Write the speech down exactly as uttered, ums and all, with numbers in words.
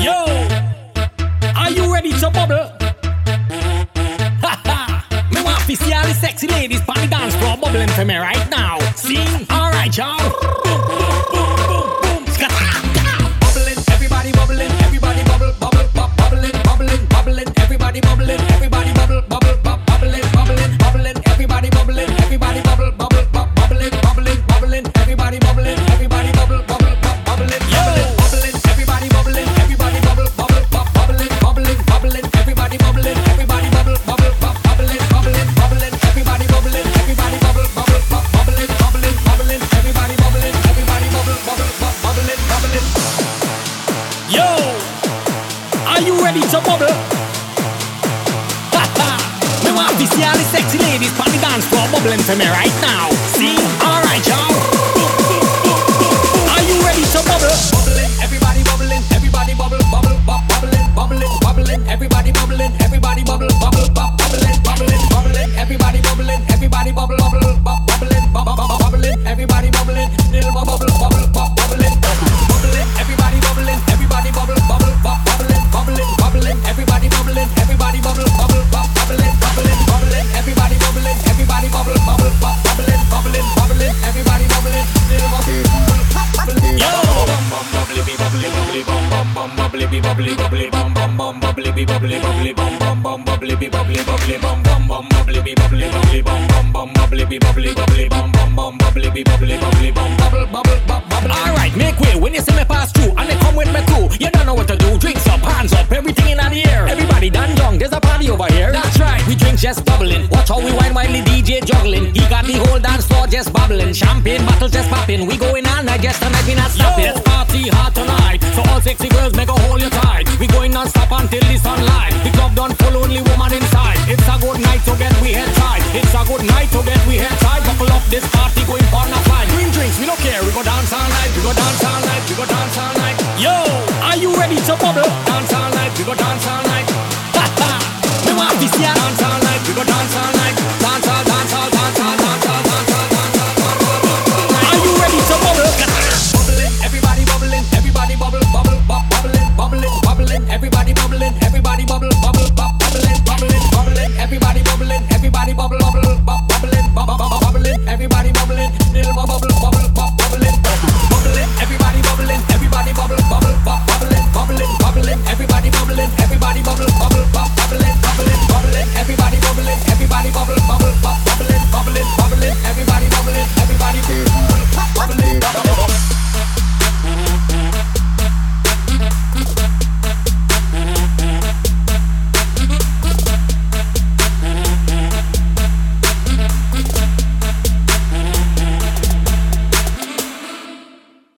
Yo, are you ready to bubble? Ha ha! Me want to see all the sexy ladies on the dance floor bubbling for me right now. See? Alright, y'all. Boom, boom, boom, boom, boom. Bubbling, everybody bubbling, everybody bubble, bubble, bub, bubbling, bubbling, bubbling, everybody bubbling, everybody bubble, bubble, bub, bubbling, bubbling, bubbling, everybody bubbling, everybody bubble, bubble, bub, bubbling, bubbling, bubbling, everybody bubbling, everybody bubble, bubble, bub, bubbling, bubbling, bubbling, everybody bubbling, everybody bubble, bubble, bub, bubbling, bubbling, bubbling, everybody bubbling, everybody bubble, bubble, bub, bubbling, bubbling, bubbling, everybody bubbling, everybody bubble, bubble, bub, bubbling, bubbling, bubbling, everybody bubbling, everybody bubble, bubble, bub, bubbling, bubbling. Yo, are you ready to bubble? Ha ha! Me want to see all the sexy ladies on the dance floor bubbling for me right now. See? Alright, y'all. Boom, boom, boom, boom, boom. Are you ready to bubble? Bubbling, everybody bubbling, everybody bubble, bubble, bub, bubbling, bubbling, bubbling, everybody bubbling, everybody bubble, bubble, bub, bubbling, bubbling, bubbling, everybody bubbling, everybody bubble, bubble, bub, bubbling, bub, bub, bub, bubbling, everybody bubbling, little bubble, bubble, bub, bubbling, bubbling, everybody bubbling, everybody bubble, bubble, bub, bubbling, bubbling, bubbling, everybody bubbling, everybody bubble, bubble, bub, bubbling, bubbling, bubbling, everybody bubbling, everybody bubble, bubble, bub, bubbling, bubbling, bubbling, everybody bubbling, little bubble, bubbling. Yo! Bubbly, bubbly, bubbly, bum, bum, bum, bubbly, bubbly, bubbly, bum, bum, bum, bubbly, bubbly, bubbly, bum, bum, bum, bubbly, bubbly, bubbly, bum, bum, bum, bubbly, bubbly, bubbly, bum, bum, bum, bubbly, bubbly, bubbly, bum, bum, bum, bubbly, bubbly, bubbly, bum, bubble, bubble, bubble, bubble. All right, make way when you see me pass through, and they come with me too. You don't know what to do. Drinks up, hands up, everything in the air. Everybody done young, there's a party over here. That's right, we drink just bubbling. Watch how we wine while the D J juggling. He got the whole dance floor just bubbling. Champagne bottles just popping. We going all night, just tonight we not stopping. It's party hard tonight, so all sexy girls make a hold you tight. We going non-stop until the sunlight. The club done full, only woman inside. It's a good night to get we head tight. It's a good night to get we head tight. Buckle up, this party going on a flight. Green drinks, we don't care. We go dance all night. We go dance all night. We go dance all night. Yo, are you ready to bubble? Dance all night. We go dance all night. Ha ha. Me want to see ya dance all night.